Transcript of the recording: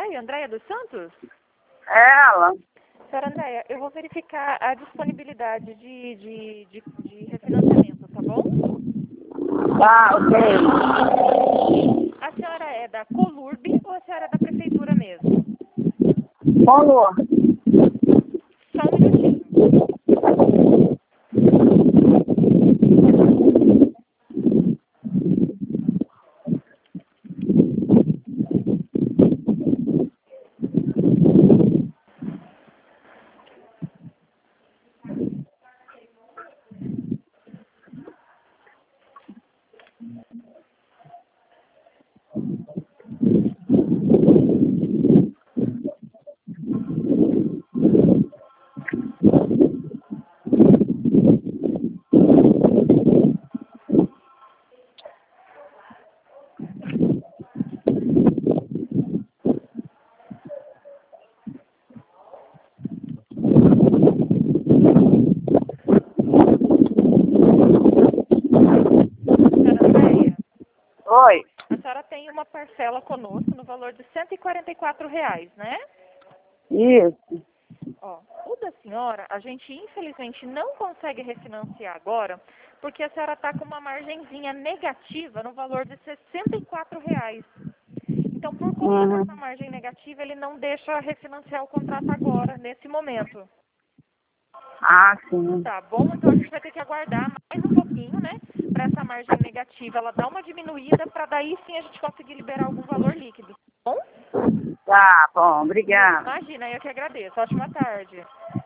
Andréia? Andréia dos Santos? Ela. Senhora Andréia, eu vou verificar a disponibilidade de refinanciamento, tá bom? Ah, ok. A senhora é da Colurb ou a senhora é da prefeitura mesmo? Falou. Só um minutinho. Senhora Andréia, Oi. a senhora tem uma parcela conosco no valor de R$ 144, né? Isso. Ó, o da senhora, a gente infelizmente não consegue refinanciar agora, porque a senhora está com uma margenzinha negativa no valor de R$ 64. Então, por conta dessa margem negativa, ele não deixa refinanciar o contrato agora, nesse momento. Ah, sim. Tá bom? Então, a gente vai ter que aguardar mais um pouquinho, né? Para essa margem negativa ela dar uma diminuída, para daí sim a gente conseguir liberar algum valor líquido. Tá bom? Tá bom, obrigada. Imagina, eu que agradeço. Ótima tarde.